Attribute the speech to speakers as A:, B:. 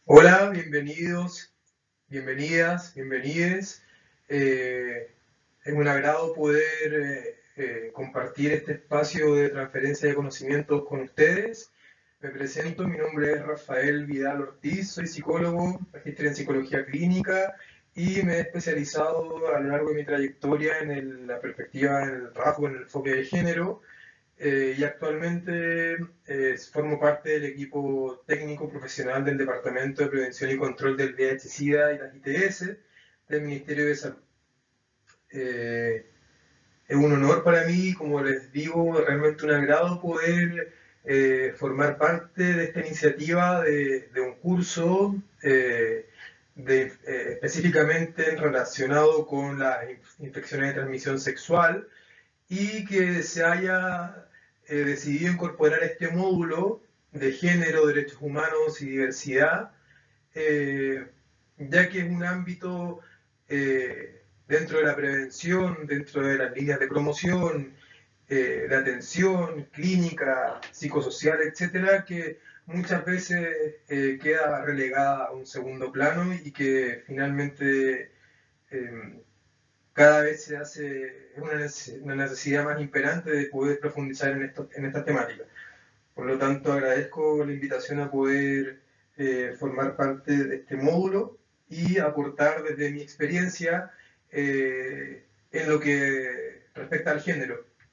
A: Hola, bienvenidos, bienvenidas, bienvenides. Es un agrado poder compartir este espacio de transferencia de conocimientos con ustedes. Me presento, mi nombre es Rafael Vidal Ortiz, soy psicólogo, magíster en psicología clínica y me he especializado a lo largo de mi trayectoria en la perspectiva, en el trabajo, en el enfoque de género y actualmente formo parte del equipo técnico profesional del Departamento de Prevención y Control del VIH-Sida y las ITS del Ministerio de Salud. Es un honor para mí, como les digo, realmente un agrado poder formar parte de esta iniciativa de un curso específicamente relacionado con las infecciones de transmisión sexual y que se haya decidido incorporar este módulo de género, derechos humanos y diversidad, eh, ya que es un ámbito dentro de la prevención, dentro de las líneas de promoción, de atención clínica, psicosocial, etcétera, que muchas veces queda relegada a un segundo plano y que finalmente eh, cada vez se hace una necesidad más imperante de poder profundizar en estas temáticas. Por lo tanto, agradezco la invitación a poder formar parte de este módulo y aportar desde mi experiencia en lo que respecta al género.